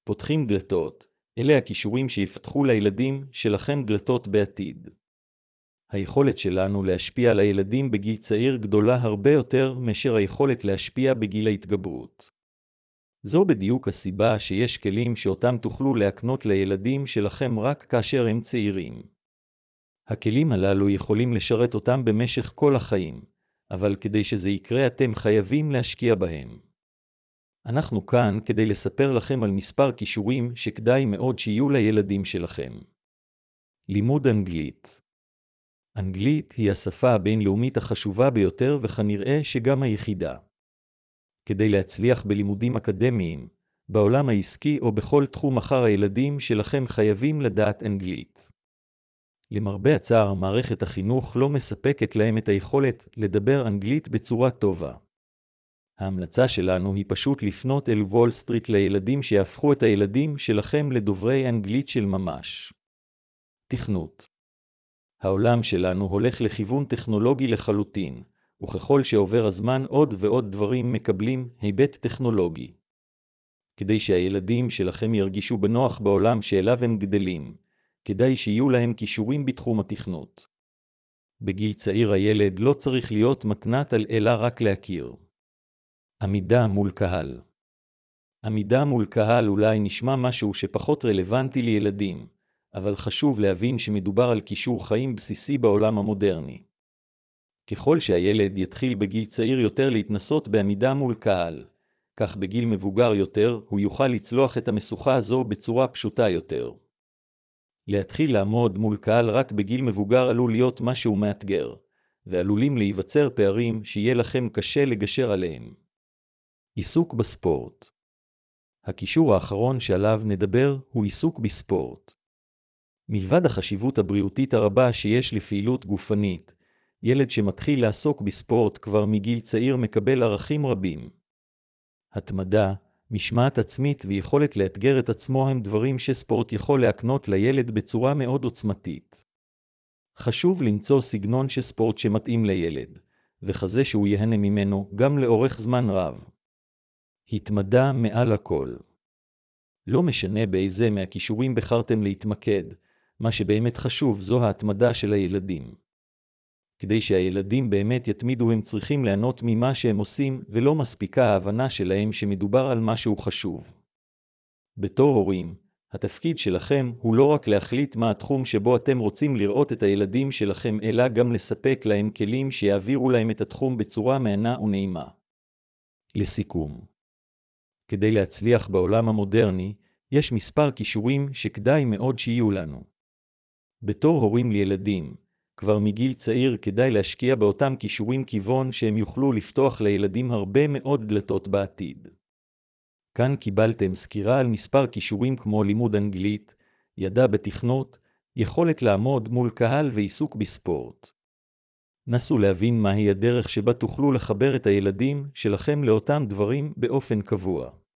פותחים דלתות, אלה הכישורים שיפתחו לילדים שלכם דלתות בעתיד. היכולת שלנו להשפיע על הילדים בגיל צעיר גדולה הרבה יותר מאשר היכולת להשפיע בגיל ההתגברות. זו בדיוק הסיבה שיש כלים שאותם תוכלו להקנות לילדים שלכם רק כאשר הם צעירים. הכלים הללו יכולים לשרת אותם במשך כל החיים, אבל כדי שזה יקרה אתם חייבים להשקיע בהם. אנחנו כאן כדי לספר לכם על מספר כישורים שכדאי מאוד שיהיו לילדים שלכם. לימוד אנגלית. אנגלית היא השפה הבינלאומית החשובה ביותר וכנראה שגם היחידה. כדי להצליח בלימודים אקדמיים, בעולם העסקי או בכל תחום אחר הילדים שלכם חייבים לדעת אנגלית. למרבה הצער, מערכת החינוך לא מספקת להם את היכולת לדבר אנגלית בצורה טובה. ההמלצה שלנו היא פשוט לפנות אל וול סטריט לילדים שיהפכו את הילדים שלכם לדוברי אנגלית של ממש. תכנות. העולם שלנו הולך לכיוון טכנולוגי לחלוטין, וככל שעובר הזמן עוד ועוד דברים מקבלים היבט טכנולוגי. כדי שהילדים שלכם ירגישו בנוח בעולם שאליו הם גדלים, כדאי שיהיו להם כישורים בתחום התכנות. בגיל צעיר הילד לא צריך להיות מתנת על אלא רק להכיר. עמידה מול קהל. עמידה מול קהל אולי נשמע משהו שפחות רלוונטי לילדים, אבל חשוב להבין שמדובר על כישור חיים בסיסי בעולם המודרני. ככל שהילד יתחיל בגיל צעיר יותר להתנסות בעמידה מול קהל, כך בגיל מבוגר יותר הוא יוכל לצלוח את המשוכה הזו בצורה פשוטה יותר. להתחיל לעמוד מול קהל רק בגיל מבוגר עלול להיות משהו מאתגר, ועלולים להיווצר פערים שיהיה לכם קשה לגשר עליהם. עיסוק בספורט. הכישור האחרון שעליו נדבר הוא עיסוק בספורט. מלבד החשיבות הבריאותית הרבה שיש לפעילות גופנית, ילד שמתחיל לעסוק בספורט כבר מגיל צעיר מקבל ערכים רבים. התמדה, משמעת עצמית ויכולת לאתגר את עצמו הם דברים שספורט יכול להקנות לילד בצורה מאוד עוצמתית. חשוב למצוא סגנון שספורט שמתאים לילד, וכזה שהוא יהנה ממנו גם לאורך זמן רב. התמדה מעל הכל. לא משנה באיזה מהכישורים בחרתם להתמקד, מה שבאמת חשוב זו ההתמדה של הילדים. כדי שהילדים באמת יתמידו הם צריכים ליהנות ממה שהם עושים ולא מספיקה ההבנה שלהם שמדובר על משהו חשוב. בתור הורים, התפקיד שלכם הוא לא רק להחליט מה התחום שבו אתם רוצים לראות את הילדים שלכם אלא גם לספק להם כלים שיעבירו להם את התחום בצורה מהנה ונעימה. לסיכום. כדי להצליח בעולם המודרני, יש מספר כישורים שכדאי מאוד שיהיו לנו. בתור הורים לילדים, כבר מגיל צעיר כדאי להשקיע באותם כישורים כיוון שהם יוכלו לפתוח לילדים הרבה מאוד דלתות בעתיד. כאן קיבלתם סקירה על מספר כישורים כמו לימוד אנגלית, ידע בתכנות, יכולת לעמוד מול קהל ועיסוק בספורט. נסו להבין מהי הדרך שבה תוכלו לחבר את הילדים שלכם לאותם דברים באופן קבוע.